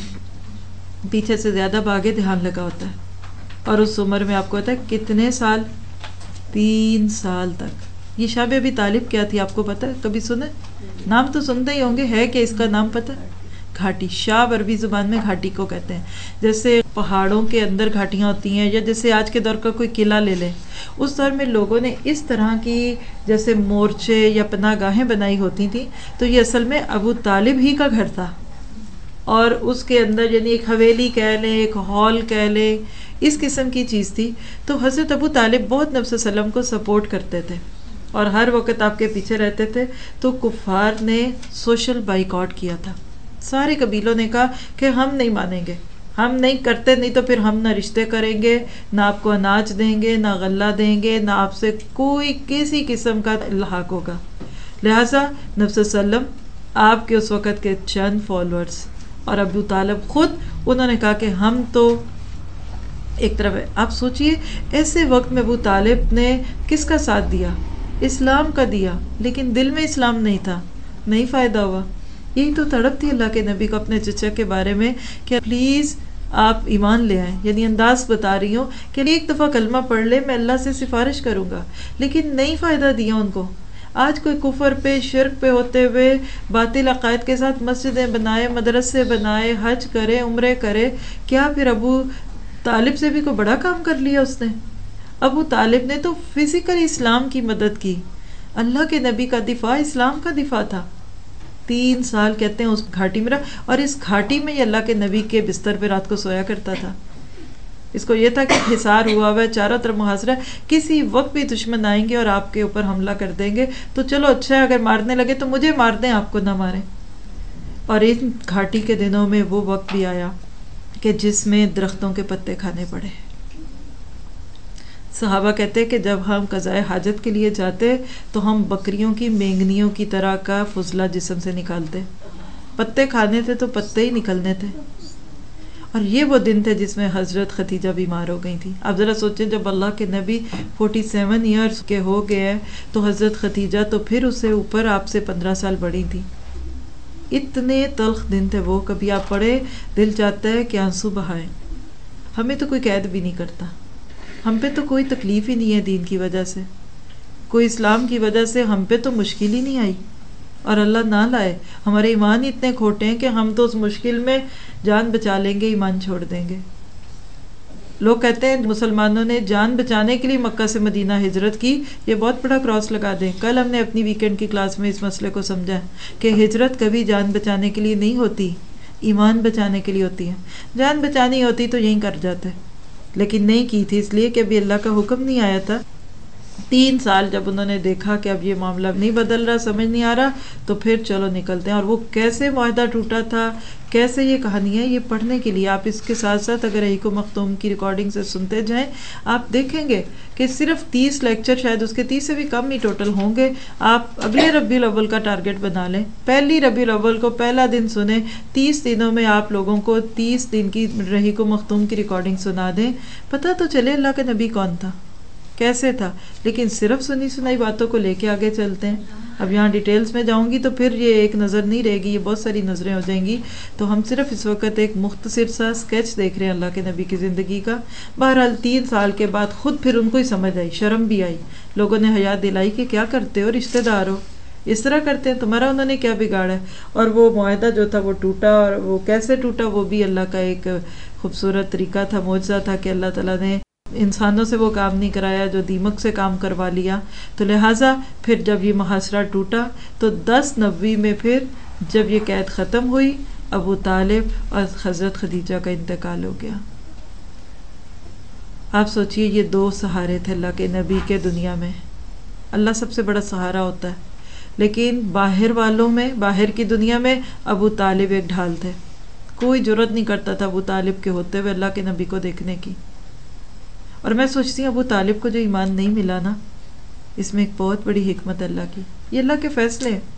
A: ہے، پیچھے سے زیادہ بھاگے دھیان لگا ہوتا ہے. اور اس عمر میں آپ کو پتا ہے کتنے سال؟ تین سال تک. یہ شاب ابی طالب کیا تھی آپ کو پتا ہے؟ کبھی سنے؟ نام تو سنتے ہی ہوں گے. ہے کہ اس کا نام پتا؟ گھاٹی. شاب عربی زبان میں گھاٹی کو کہتے ہیں. جیسے پہاڑوں کے اندر گھاٹیاں ہوتی ہیں، یا جیسے آج کے دور کا کوئی قلعہ لے لیں، اس دور میں لوگوں نے اس طرح کی جیسے مورچے یا پناہ گاہیں بنائی ہوتی تھیں. تو یہ اصل میں ابو طالب ہی کا گھر تھا، اور اس کے اندر یعنی ایک حویلی کہہ لیں، ایک ہال کہہ لیں، اس قسم کی چیز تھی. تو حضرت ابو طالب بہت نبی صلی اللہ علیہ وسلم کو سپورٹ کرتے تھے اور ہر وقت آپ کے پیچھے رہتے تھے. تو کفار نے سوشل بائیکاٹ کیا تھا. سارے قبیلوں نے کہا کہ ہم نہیں مانیں گے، ہم نہیں کرتے، نہیں تو پھر ہم نہ رشتے کریں گے، نہ آپ کو اناج دیں گے، نہ غلہ دیں گے، نہ آپ سے کوئی کسی قسم کا الحاق ہوگا. لہٰذا نبی صلی اللہ علیہ وسلم، آپ کے اس وقت کے چند فالوورز اور ابو طالب خود، انہوں نے کہا کہ ہم تو ایک طرف ہے. آپ سوچئے ایسے وقت میں ابو طالب نے کس کا ساتھ دیا؟ اسلام کا دیا، لیکن دل میں اسلام نہیں تھا. نہیں فائدہ ہوا. یہی تو تڑپ تھی اللہ کے نبی کو اپنے چچا کے بارے میں کہ پلیز آپ ایمان لے آئیں. یعنی انداز بتا رہی ہوں کہ ایک دفعہ کلمہ پڑھ لے، میں اللہ سے سفارش کروں گا. لیکن نہیں فائدہ دیا ان کو. آج کوئی کفر پہ شرک پہ ہوتے ہوئے باطل عقائد کے ساتھ مسجدیں بنائے، مدرسے بنائے، حج کرے، عمرے کرے. کیا پھر ابو طالب سے بھی کوئی بڑا کام کر لیا اس نے؟ ابو طالب نے تو فزیکل اسلام کی مدد کی. اللہ کے نبی کا دفاع اسلام کا دفاع تھا. تین سال کہتے ہیں اس گھاٹی میں رہا، اور اس گھاٹی میں ہی اللہ کے نبی کے بستر پہ رات کو سویا کرتا تھا. اس کو یہ تھا کہ حصار ہوا ہوا ہے، چاروں طرف محاصرہ ہے، کسی وقت بھی دشمن آئیں گے اور آپ کے اوپر حملہ کر دیں گے، تو چلو اچھا ہے اگر مارنے لگے تو مجھے مار دیں، آپ کو نہ ماریں. اور ان گھاٹی کے دنوں میں وہ وقت بھی آیا کہ جس میں درختوں کے پتے کھانے پڑے. صحابہ کہتے کہ جب ہم قضائے حاجت کے لیے جاتے تو ہم بکریوں کی مینگنیوں کی طرح کا فضلہ جسم سے نکالتے. پتے کھانے تھے تو پتے ہی نکلنے تھے. اور یہ وہ دن تھے جس میں حضرت خدیجہ بیمار ہو گئی تھی. اب ذرا سوچیں، جب اللہ کے نبی فورٹی سیون ایئرس کے ہو گئے ہیں تو حضرت خدیجہ تو پھر اسے اوپر آپ سے پندرہ سال بڑی تھی. اتنے تلخ دن تھے وہ. کبھی آپ پڑھے دل چاہتا ہے کہ آنسو بہائیں. ہمیں تو کوئی قید بھی نہیں کرتا، ہم پہ تو کوئی تکلیف ہی نہیں ہے دین کی وجہ سے، کوئی اسلام کی وجہ سے ہم پہ تو مشکل ہی نہیں آئی. اور اللہ نہ لائے ہمارے ایمان اتنے کھوٹے ہیں کہ ہم تو اس مشکل میں جان بچا لیں گے، ایمان چھوڑ دیں گے. لوگ کہتے ہیں مسلمانوں نے جان بچانے کے لیے مکہ سے مدینہ ہجرت کی. یہ بہت بڑا کراس لگا دیں. کل ہم نے اپنی ویکینڈ کی کلاس میں اس مسئلے کو سمجھا کہ ہجرت کبھی جان بچانے کے لیے نہیں ہوتی، ایمان بچانے کے لیے ہوتی ہے. جان بچانی ہوتی تو یہیں کر جاتے، لیکن نہیں کی تھی، اس لیے کہ ابھی اللہ کا حکم نہیں آیا تھا. تین سال جب انہوں نے دیکھا کہ اب یہ معاملہ نہیں بدل رہا، سمجھ نہیں آ رہا، تو پھر چلو نکلتے ہیں. اور وہ کیسے معاہدہ ٹوٹا تھا، کیسے یہ کہانی ہے، یہ پڑھنے کے لیے آپ اس کے ساتھ ساتھ اگر حقیق مختوم کی ریکارڈنگ سے سنتے جائیں آپ دیکھیں گے کہ صرف تیس لیکچر، شاید اس کے تیس سے بھی کم ہی ٹوٹل ہوں گے. آپ اگلے ربیع الاول کا ٹارگٹ بنا لیں، پہلی ربیع الاول کو پہلا دن سنیں، تیس دنوں میں آپ لوگوں کو تیس دن کی حقیق مختوم کی ریکارڈنگ سنا دیں. پتہ تو چلے اللہ کا نبی کون تھا، کیسے تھا. لیکن صرف سنی سنائی باتوں کو لے کے آگے چلتے ہیں. اب یہاں ڈیٹیلز میں جاؤں گی تو پھر یہ ایک نظر نہیں رہے گی، یہ بہت ساری نظریں ہو جائیں گی. تو ہم صرف اس وقت ایک مختصر سا اسکیچ دیکھ رہے ہیں اللہ کے نبی کی زندگی کا. بہرحال تین سال کے بعد خود پھر ان کو ہی سمجھ آئی، شرم بھی آئی. لوگوں نے حیا دلائی کہ کیا کرتے ہو، رشتہ دار ہو، اس طرح کرتے ہیں، تمہارا انہوں نے کیا بگاڑا ہے. اور وہ معاہدہ جو تھا وہ ٹوٹا، اور وہ کیسے ٹوٹا وہ بھی اللہ کا ایک خوبصورت طریقہ تھا، معجزہ تھا کہ اللہ تعالیٰ نے انسانوں سے وہ کام نہیں کرایا جو دیمک سے کام کروا لیا. تو لہٰذا پھر جب یہ محاصرہ ٹوٹا تو دس نبوی میں پھر جب یہ قید ختم ہوئی، ابو طالب اور حضرت خدیجہ کا انتقال ہو گیا. آپ سوچئے یہ دو سہارے تھے اللہ کے نبی کے دنیا میں. اللہ سب سے بڑا سہارا ہوتا ہے. لیکن باہر والوں میں، باہر کی دنیا میں ابو طالب ایک ڈھال تھے. کوئی جرت نہیں کرتا تھا ابو طالب کے ہوتے ہوئے اللہ کے نبی کو دیکھنے کی. اور میں سوچتی ہوں ابو طالب کو جو ایمان نہیں ملا نا، اس میں ایک بہت بڑی حکمت اللہ کی. یہ اللہ کے فیصلے ہیں.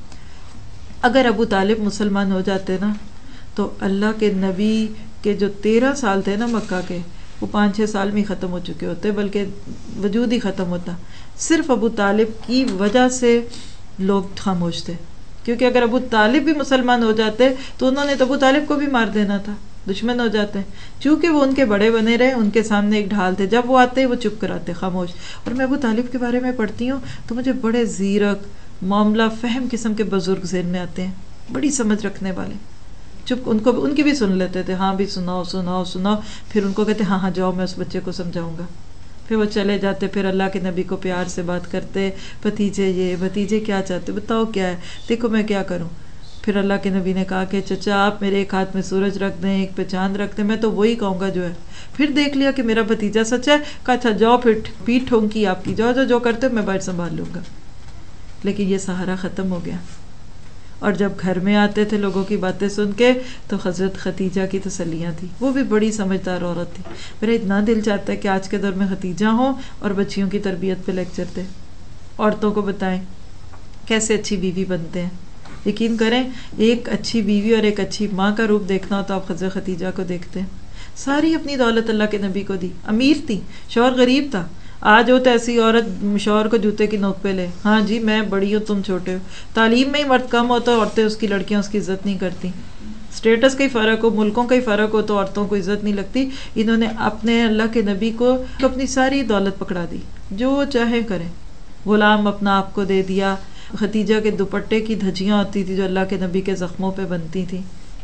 A: اگر ابو طالب مسلمان ہو جاتے نا تو اللہ کے نبی کے جو تیرہ سال تھے نا مکہ کے، وہ پانچ چھ سال میں ہی ختم ہو چکے ہوتے، بلکہ وجود ہی ختم ہوتا. صرف ابو طالب کی وجہ سے لوگ خاموش تھے، کیونکہ اگر ابو طالب بھی مسلمان ہو جاتے تو انہوں نے تو ابو طالب کو بھی مار دینا تھا، دشمن ہو جاتے. چونکہ وہ ان کے بڑے بنے رہے، ان کے سامنے ایک ڈھال تھے، جب وہ آتے وہ چپ کراتے، خاموش. اور میں ابو طالب کے بارے میں پڑھتی ہوں تو مجھے بڑے زیرک، معاملہ فہم قسم کے بزرگ ذہن میں آتے ہیں، بڑی سمجھ رکھنے والے. چپ ان کو ان کی بھی سن لیتے تھے، ہاں بھی سناؤ سناؤ سناؤ. پھر ان کو کہتے ہاں ہاں جاؤ میں اس بچے کو سمجھاؤں گا. پھر وہ چلے جاتے، پھر اللہ کے نبی کو پیار سے بات کرتے، بھتیجے یہ بھتیجے کیا چاہتے، بتاؤ کیا ہے، دیکھو میں کیا کروں. پھر اللہ کے نبی نے کہا کہ چچا آپ میرے ایک ہاتھ میں سورج رکھ دیں، ایک پہ چاند رکھ دیں، میں تو وہی کہوں گا جو ہے. پھر دیکھ لیا کہ میرا بھتیجا سچا ہے، کہا اچھا جاؤ پھر پیٹ ٹھونکی آپ کی، جاؤ جو جو کرتے ہو میں باہر سنبھال لوں گا. لیکن یہ سہارا ختم ہو گیا. اور جب گھر میں آتے تھے لوگوں کی باتیں سن کے تو حضرت ختیجہ کی تسلیاں تھیں. وہ بھی بڑی سمجھدار عورت تھی. میرا اتنا دل چاہتا ہے کہ آج کے دور میں ختیجہ ہوں اور بچیوں کی تربیت پہ لیکچر دیں، عورتوں کو بتائیں کیسے اچھی بیوی بنتے ہیں. یقین کریں ایک اچھی بیوی اور ایک اچھی ماں کا روپ دیکھنا ہو تو آپ حضرت ختیجہ کو دیکھتے ہیں. ساری اپنی دولت اللہ کے نبی کو دی، امیر تھی، شوہر غریب تھا. آج ہو تو ایسی عورت شوہر کو جوتے کی نوک پہ لے، ہاں جی میں بڑی ہوں تم چھوٹے ہو. تعلیم میں ہی مرد کم ہوتا ہے، عورتیں اس کی لڑکیاں اس کی عزت نہیں کرتی. اسٹیٹس کا ہی فرق ہو، ملکوں کا ہی فرق ہو تو عورتوں کو عزت نہیں لگتی. انہوں نے اپنے اللہ کے نبی کو اپنی ساری دولت پکڑا دی، جو چاہے کریں. غلام اپنا آپ کو دے دیا. ختیجہ کے دوپٹے کی دھجیاں ہوتی تھی جو اللہ کے نبی کے زخموں پہ بنتی تھی.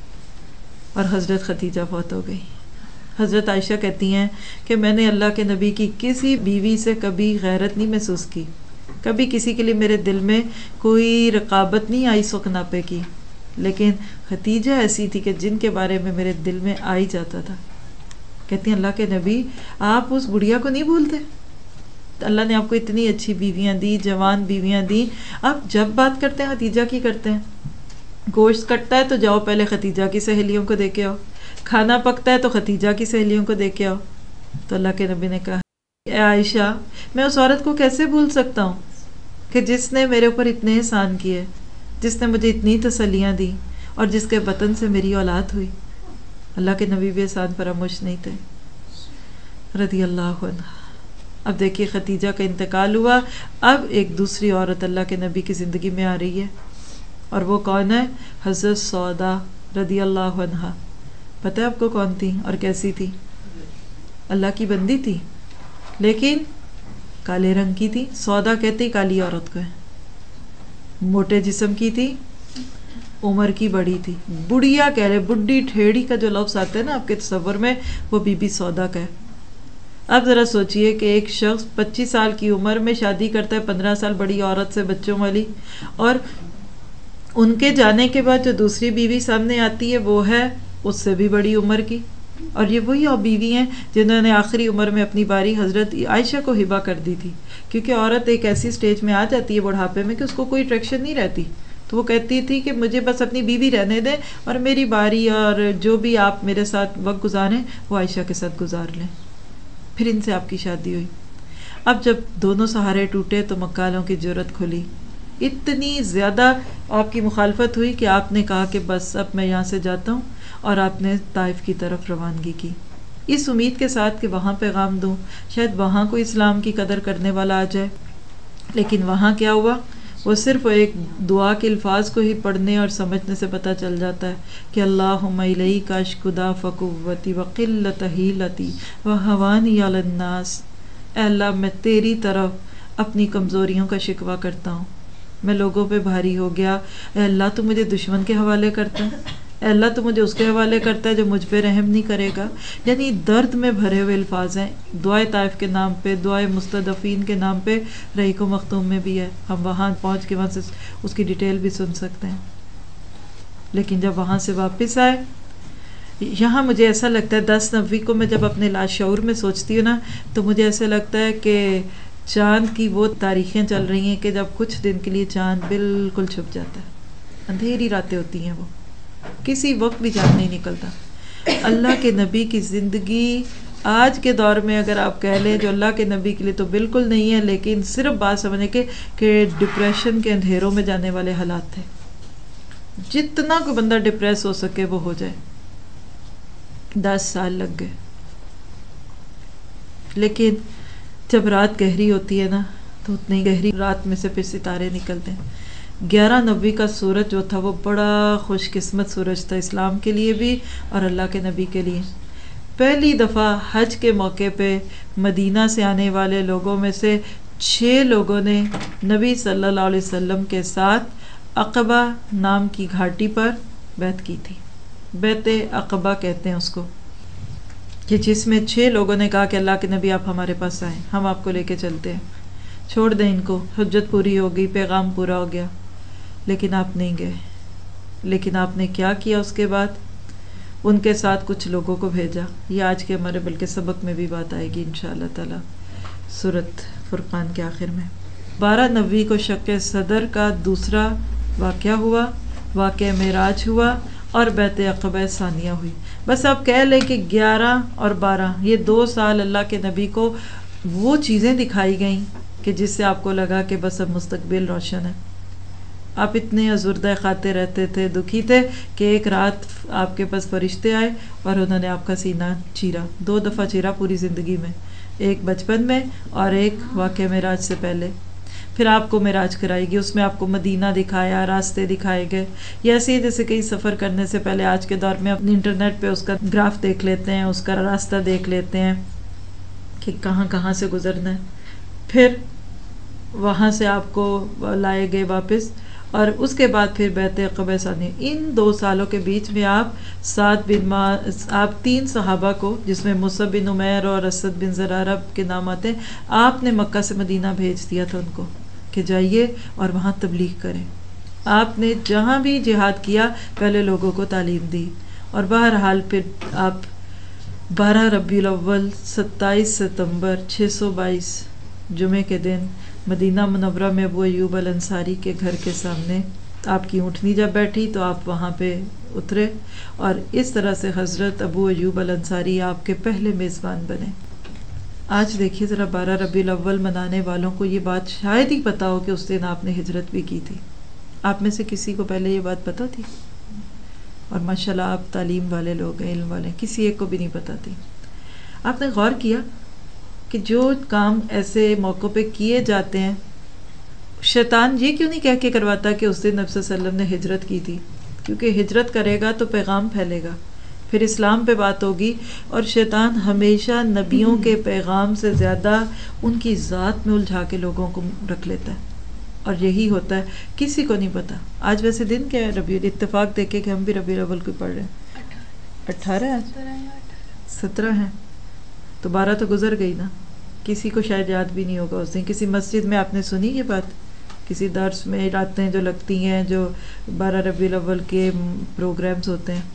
A: اور حضرت ختیجہ فوت ہو گئی. حضرت عائشہ کہتی ہیں کہ میں نے اللہ کے نبی کی کسی بیوی سے کبھی غیرت نہیں محسوس کی، کبھی کسی کے لیے میرے دل میں کوئی رقابت نہیں آئی سکناپے کی. لیکن ختیجہ ایسی تھی کہ جن کے بارے میں میرے دل میں آ ہی جاتا تھا. کہتی ہیں اللہ کے نبی آپ اس بڑھیا کو نہیں بھولتے، اللہ نے آپ کو اتنی اچھی بیویاں دی، جوان بیویاں دی، آپ جب بات کرتے ہیں ختیجہ کی کرتے ہیں. گوشت کٹتا ہے تو جاؤ پہلے ختیجہ کی سہیلیوں کو دے کے آؤ، کھانا پکتا ہے تو ختیجہ کی سہیلیوں کو دے کے آؤ. تو اللہ کے نبی نے کہا اے عائشہ میں اس عورت کو کیسے بھول سکتا ہوں کہ جس نے میرے اوپر اتنے احسان کیے، جس نے مجھے اتنی تسلیاں دی اور جس کے وطن سے میری اولاد ہوئی. اللہ کے نبی بھی احسان فراموش نہیں تھے رضی اللہ عنہ. اب دیکھیے ختیجہ کا انتقال ہوا، اب ایک دوسری عورت اللہ کے نبی کی زندگی میں آ رہی ہے. اور وہ کون ہے؟ حضرت سودا رضی اللہ عنہا. پتہ ہے آپ کو کون تھی اور کیسی تھی؟ اللہ کی بندی تھی لیکن کالے رنگ کی تھی. سودا کہتے کالی عورت کو ہے. موٹے جسم کی تھی، عمر کی بڑی تھی، بڑھیا کہہ رہے، بڈھی ٹھیڑی کا جو لفظ آتا ہے نا آپ کے تصور میں وہ بی بی سودا کا ہے. اب ذرا سوچئے کہ ایک شخص پچیس سال کی عمر میں شادی کرتا ہے پندرہ سال بڑی عورت سے بچوں والی، اور ان کے جانے کے بعد جو دوسری بیوی سامنے آتی ہے وہ ہے اس سے بھی بڑی عمر کی. اور یہ وہی بیوی ہیں جنہوں نے آخری عمر میں اپنی باری حضرت عائشہ کو ہبہ کر دی تھی. کیونکہ عورت ایک ایسی سٹیج میں آ جاتی ہے بڑھاپے میں کہ اس کو کوئی اٹریکشن نہیں رہتی، تو وہ کہتی تھی کہ مجھے بس اپنی بیوی رہنے دیں اور میری باری اور جو بھی آپ میرے ساتھ وقت گزاریں وہ عائشہ کے ساتھ گزار لیں. پھر ان سے آپ کی شادی ہوئی. اب جب دونوں سہارے ٹوٹے تو مکہ والوں کی جرت کھلی. اتنی زیادہ آپ کی مخالفت ہوئی کہ آپ نے کہا کہ بس اب میں یہاں سے جاتا ہوں، اور آپ نے طائف کی طرف روانگی کی اس امید کے ساتھ کہ وہاں پیغام دوں، شاید وہاں کوئی اسلام کی قدر کرنے والا آ جائے. لیکن وہاں کیا ہوا؟ وہ صرف ایک دعا کے الفاظ کو ہی پڑھنے اور سمجھنے سے پتہ چل جاتا ہے کہ اللہم الیک اشکو ضعف قوتی وقلۃ حیلتی وہوانی علی الناس. اے اللہ میں تیری طرف اپنی کمزوریوں کا شکوہ کرتا ہوں، میں لوگوں پہ بھاری ہو گیا. اے اللہ تو مجھے دشمن کے حوالے کرتا ہے، اے اللہ تو مجھے اس کے حوالے کرتا ہے جو مجھ پہ رحم نہیں کرے گا. یعنی درد میں بھرے ہوئے الفاظ ہیں. دعائے طائف کے نام پہ، دعائے مستضعفین کے نام پہ رحیق و مختوم میں بھی ہے، ہم وہاں پہنچ کے وہاں سے اس کی ڈیٹیل بھی سن سکتے ہیں. لیکن جب وہاں سے واپس آئے، یہاں مجھے ایسا لگتا ہے دس نوی کو میں جب اپنے لاشعور میں سوچتی ہوں نا تو مجھے ایسا لگتا ہے کہ چاند کی وہ تاریخیں چل رہی ہیں کہ جب کچھ دن کے لیے چاند بالکل چھپ جاتا ہے، اندھیری راتیں ہوتی ہیں، وہ کسی وقت بھی چاند نہیں نکلتا. اللہ کے نبی کی زندگی آج کے دور میں اگر آپ کہہ لیں جو اللہ کے نبی کے لیے تو بالکل نہیں ہے، لیکن صرف بات سمجھنے کے کہ ڈپریشن کے اندھیروں میں جانے والے حالات تھے. جتنا کوئی بندہ ڈپریس ہو سکے وہ ہو جائے. دس سال لگ گئے، لیکن جب رات گہری ہوتی ہے نا تو اتنی گہری رات میں سے پھر ستارے نکلتے ہیں. گیارہ نبی کا سورج جو تھا وہ بڑا خوش قسمت سورج تھا اسلام کے لیے بھی اور اللہ کے نبی کے لیے. پہلی دفعہ حج کے موقع پہ مدینہ سے آنے والے لوگوں میں سے چھ لوگوں نے نبی صلی اللہ علیہ وسلم کے ساتھ عقبہ نام کی گھاٹی پر بیعت کی تھی. بیعت عقبہ کہتے ہیں اس کو، کہ جس میں چھ لوگوں نے کہا کہ اللہ کے نبی آپ ہمارے پاس آئیں، ہم آپ کو لے کے چلتے ہیں، چھوڑ دیں ان کو، حجت پوری ہو گئی، پیغام پورا ہو گیا. لیکن آپ نہیں گئے. لیکن آپ نے کیا کیا اس کے بعد؟ ان کے ساتھ کچھ لوگوں کو بھیجا. یہ آج کے ہمارے بلکہ سبق میں بھی بات آئے گی انشاءاللہ تعالی سورۃ فرقان کے آخر میں. بارہ نبی کو شق صدر کا دوسرا واقعہ ہوا، واقعہ معراج ہوا اور بیعت عقبہ ثانیہ ہوئی. بس آپ کہہ لیں کہ گیارہ اور بارہ یہ دو سال اللہ کے نبی کو وہ چیزیں دکھائی گئیں کہ جس سے آپ کو لگا کہ بس اب مستقبل روشن ہے. آپ اتنے ازردہ کھاتے رہتے تھے، دکھی تھے کہ ایک رات آپ کے پاس فرشتے آئے اور انہوں نے آپ کا سینہ چیرا. دو دفعہ چیرا پوری زندگی میں، ایک بچپن میں اور ایک واقعہ معراج سے پہلے. پھر آپ کو معراج کرائی گئی، اس میں آپ کو مدینہ دکھایا، راستے دکھائے گئے. یہ ایسے ہی جیسے کہیں سفر کرنے سے پہلے آج کے دور میں اپنے انٹرنیٹ پہ اس کا گراف دیکھ لیتے ہیں، اس کا راستہ دیکھ لیتے ہیں کہ کہاں کہاں سے گزرنا ہے. پھر وہاں سے آپ کو لائے گئے واپس، اور اس کے بعد پھر بیعت عقبہ ثانی. ان دو سالوں کے بیچ میں آپ سعد بن معاذ، آپ تین صحابہ کو جس میں مصعب بن عمیر اور اسد بن زرارہ کے نام آتے ہیں، آپ نے مکہ سے مدینہ بھیج دیا تھا ان کو کہ جائیے اور وہاں تبلیغ کریں. آپ نے جہاں بھی جہاد کیا پہلے لوگوں کو تعلیم دی. اور بہرحال پھر آپ بارہ ربیع الاول ستائیس ستمبر چھ سو بائیس جمعے کے دن مدینہ منورہ میں ابو ایوب الانصاری کے گھر کے سامنے آپ کی اونٹنی جب بیٹھی تو آپ وہاں پہ اترے، اور اس طرح سے حضرت ابو ایوب الانصاری آپ کے پہلے میزبان بنے. آج دیکھیے ذرا بارہ ربیع الاول منانے والوں کو یہ بات شاید ہی پتہ ہو کہ اس دن آپ نے ہجرت بھی کی تھی. آپ میں سے کسی کو پہلے یہ بات پتہ تھی؟ اور ماشاءاللہ آپ تعلیم والے لوگ ہیں، علم والے، کسی ایک کو بھی نہیں پتہ تھی. آپ نے غور کیا کہ جو کام ایسے موقع پہ کیے جاتے ہیں، شیطان یہ کیوں نہیں کہہ کے کرواتا کہ اس دن نبی صلی اللہ علیہ وسلم نے ہجرت کی تھی؟ کیونکہ ہجرت کرے گا تو پیغام پھیلے گا، پھر اسلام پہ بات ہوگی. اور شیطان ہمیشہ نبیوں کے پیغام سے زیادہ ان کی ذات میں الجھا کے لوگوں کو رکھ لیتا ہے، اور یہی ہوتا ہے. کسی کو نہیں پتا. آج ویسے دن کیا ہے؟ ربیع، اتفاق دیکھے کہ ہم بھی ربیع الاول کو پڑھ رہے ہیں. اٹھارہ آج سترہ ہیں تو بارہ تو گزر گئی نا. کسی کو شاید یاد بھی نہیں ہوگا اس دن. کسی مسجد میں آپ نے سنی یہ بات؟ کسی درس میں راتیں جو لگتی ہیں، جو بارہ ربیع الاول کے پروگرامز ہوتے ہیں،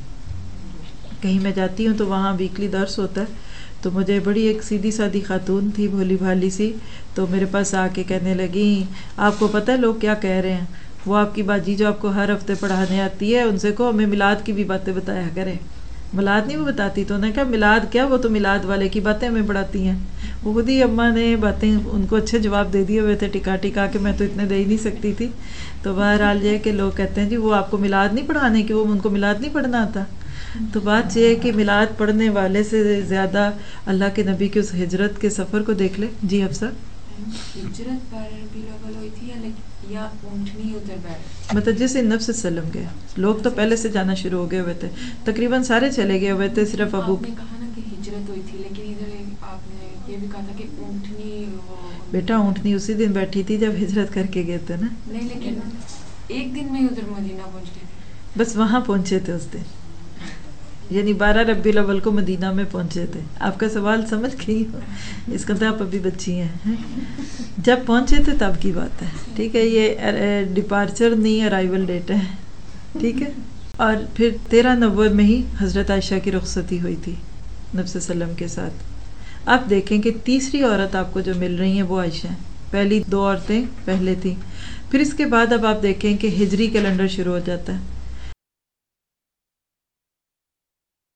A: کہیں میں جاتی ہوں تو وہاں ویکلی درس ہوتا ہے. تو مجھے بڑی ایک سیدھی سادی خاتون تھی، بھولی بھالی سی، تو میرے پاس آ کے کہنے لگی آپ کو پتہ ہے لوگ کیا کہہ رہے ہیں؟ وہ آپ کی باجی جو آپ کو ہر ہفتے پڑھانے آتی ہے ان سے کہو ہمیں میلاد کی بھی باتیں بتایا کرے. میلاد نہیں وہ بتاتی. تو انہوں نے کہا میلاد کیا، وہ تو میلاد والے کی باتیں ہمیں پڑھاتی ہیں. وہ خود ہی اماں نے باتیں ان کو اچھے جواب دے دیے ہوئے تھے ٹکا ٹکا کے، میں تو اتنے دے ہی نہیں سکتی تھی. تو بہرحال یہ کہ لوگ کہتے ہیں جی وہ آپ کو میلاد نہیں پڑھانے کی، وہ ان کو میلاد نہیں پڑھنا آتا. تو بات یہ ہے کہ میلاد پڑھنے والے سے زیادہ اللہ کے نبی کے اس ہجرت کے سفر کو دیکھ لے. جی افسر،
C: ہجرت بارہ ربیع الاول ہوئی تھی یا اونٹنی ادھر بیٹھ،
A: مطلب جس دن نبی صلی اللہ علیہ وسلم گئے، لوگ تو پہلے سے جانا شروع ہو گئے ہوئے تھے، تقریباً سارے چلے گئے ہوئے تھے، صرف ابو.
C: آپ نے کہا نا کہ ہجرت ہوئی تھی، لیکن ادھر آپ نے یہ بھی کہا تھا کہ اونٹنی.
A: بیٹا اونٹنی اسی دن بیٹھی تھی جب ہجرت کر کے گئے تھے نا.
C: نہیں لیکن ایک دن میں ہی ادھر مدینہ پہنچ گئے تھے.
A: بس وہاں پہنچے تھے اس دن، یعنی بارہ ربیع الاول کو مدینہ میں پہنچے تھے. آپ کا سوال سمجھ گئی ہو، اس کا تو آپ ابھی بچی ہیں. جب پہنچے تھے تب کی بات ہے، ٹھیک ہے. یہ ڈپارچر نہیں، ارائیول ڈیٹ ہے، ٹھیک ہے. اور پھر تیرہ نومبر میں ہی حضرت عائشہ کی رخصتی ہوئی تھی نبی صلی اللہ علیہ وسلم کے ساتھ. اب دیکھیں کہ تیسری عورت آپ کو جو مل رہی ہیں وہ عائشہ ہیں. پہلی دو عورتیں پہلے تھیں. پھر اس کے بعد اب آپ دیکھیں کہ ہجری کیلنڈر شروع ہو جاتا ہے.